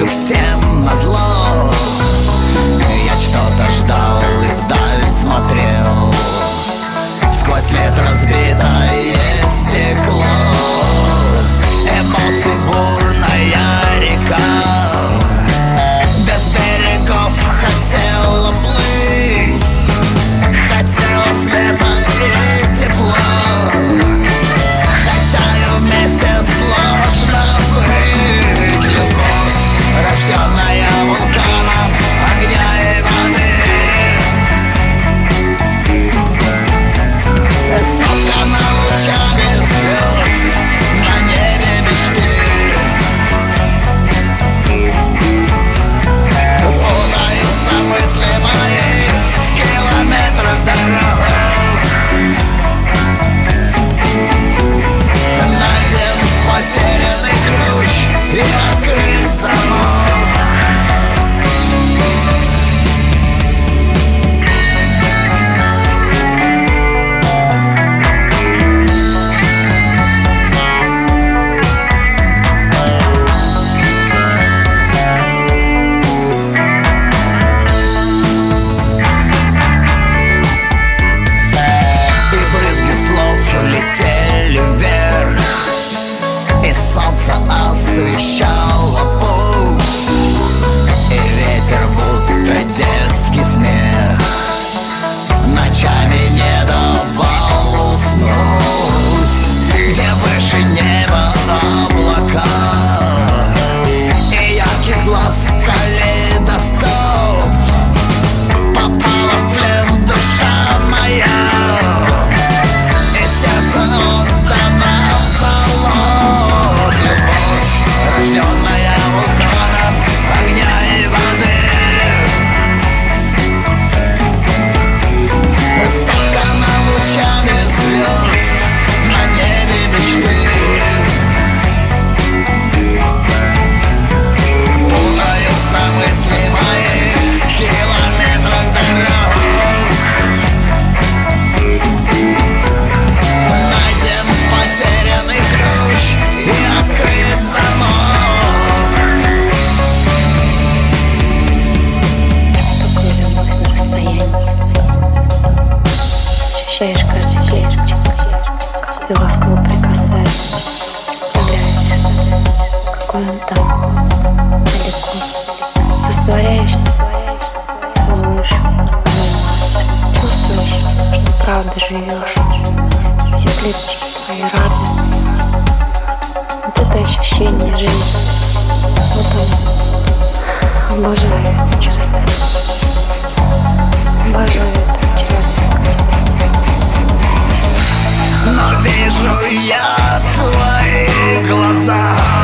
всем назло. Я что-то ждал и вдаль смотрел сквозь лет разбитое стекло. Эмоций бурная река, без берегов хотела плыть, хотела света и тепла, хотя и вместе сложно быть. Любовь, рожденная вулканом огня и воды, соткана лучами звезд на небе мечты. Путаются мысли мои в километрах дорог. Найден потерянный ключ и открыт замок. Летели вверх, и солнце освещало путь, и ветер, будто детский смех, ночами не давал уснуть. Где выше неба облака и яркий глаз калейдоскоп, попала в плен душа моя. Рожденная вулканом огня и воды, соткана лучами звезд на небе мечты. Путаются мысли мои в километрах дорог. Найден потерянный ключ и открыт замок. Ощущаешь каждый клеточек, как ты ласково прикасаешься. Влюбляешься, какой он там, далеко. Растворяешься, целуешь, обнимаешь. Чувствуешь, что правда живешь. Все клеточки твои радуются. Вот это ощущение жизни. Вот он. Обожаю это чувство. Обожаю этого человека. Но вижу я твои глаза.